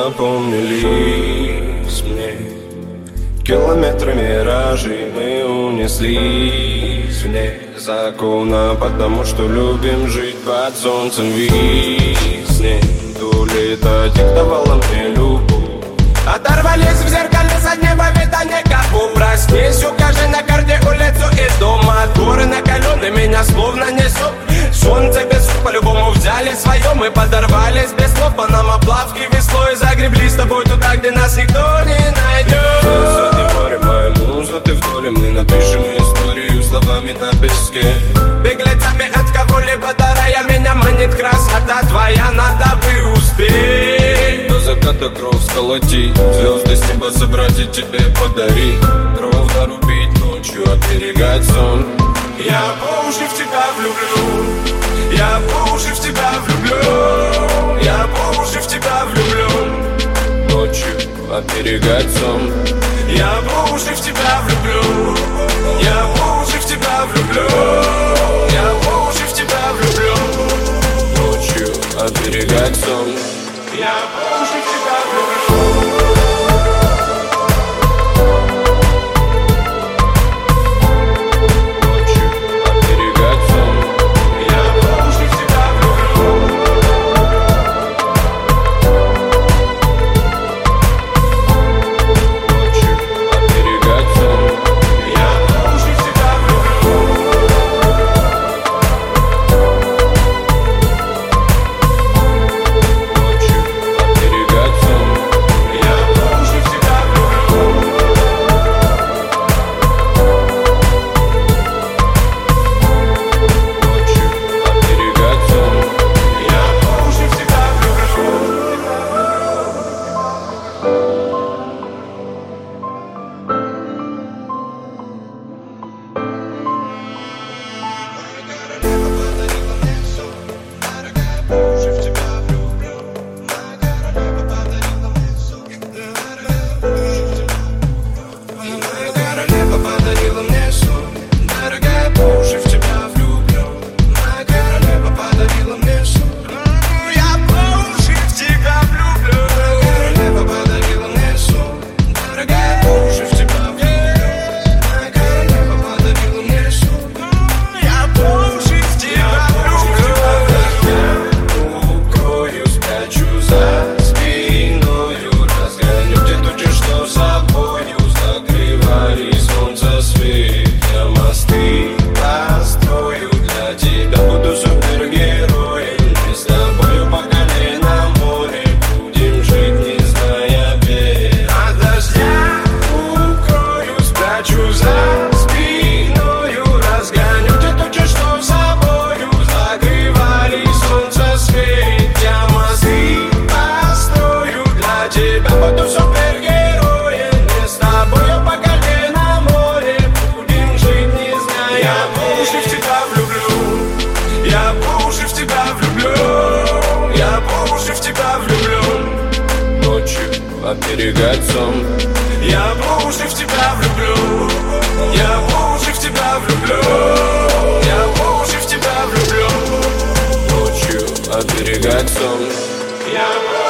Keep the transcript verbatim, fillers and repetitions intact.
запомнились мне. Километры миражей мы унеслись вне закона, потому что любим жить под солнцем весны. Улетать диктовала мне любовь. Оторвались в зеркале заднего вида, не капу. Проснись, укажи на карте улицу и дом. Моторы накалены, меня словно несет. Солнце без слов, по-любому взяли свое. Мы подорвались без слов, Панама плавки веслой. Загребли с тобой туда, где нас никто не найдет. Сотни море, моя муза, ты в доле. Мы напишем историю словами на песке. Беглецами от кого-либо дарая, меня манит красота твоя, надо бы успеть. До заката кровь сколотить, звезды с неба собрать и тебе подарить. Дров нарубить ночью, оберегать сон. Я по уши в тебя влюблю, я по уши в тебя влюблю, я по уши в тебя влюблю. Ночью оберегать сон. Я по уши в тебя влюблю, я по уши в тебя влюблю, я по уши в тебя влюблю. Ночью оберегать сон. Я по уши в тебя влюблю. Оберегать сон. Я по уши в тебя влюблю, я по уши в тебя влюблю, я по уши в тебя влюблю. Ночью оберегать сон. Я